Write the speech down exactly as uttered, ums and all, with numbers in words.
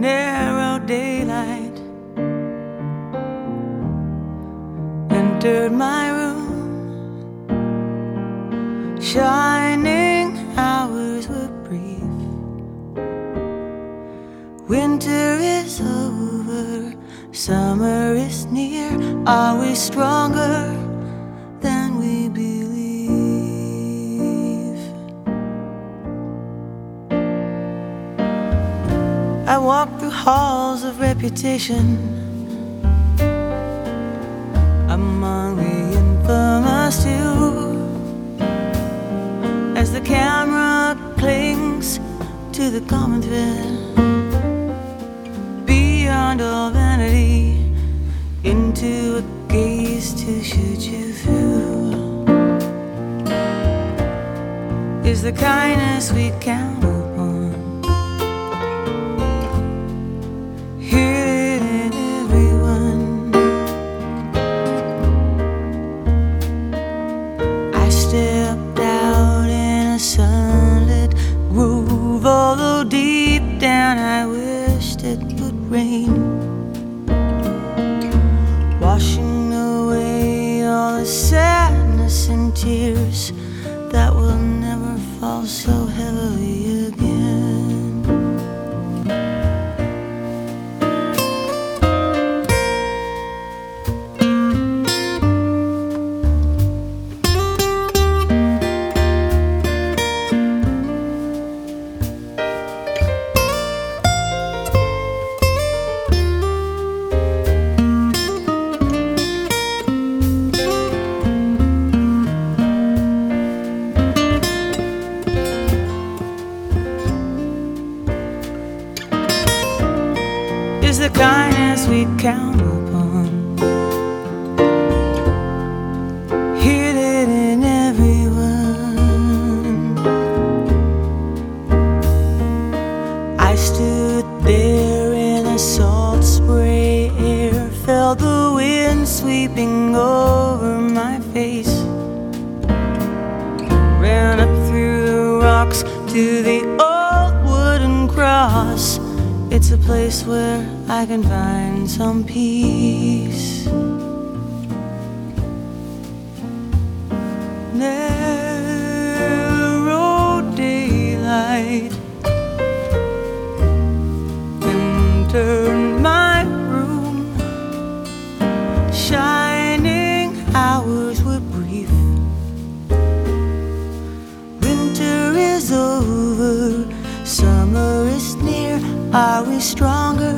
narrow daylight entered my room. Shining hours were brief. Winter is over, summer is near. Are we stronger than we believe? I walk through halls of reputation, among the infamous too, as the camera clings to the common thread. Beyond all vanity, into a gaze to shoot you through, is the kindness we count upon. Hear it in everyone. I stepped out in a sunlit groove, although deep down I wished it would rain, washing away all the sadness and tears that will never fall so heavily again. Is the kindness we count upon. Hid it in everyone. I stood there in the salt spray air, felt the wind sweeping over my face, ran up through the rocks to the old wooden cross. It's a place where I can find some peace. Narrow daylight entered my room. Shining hours were brief. Winter is over, summer is near. Are we stronger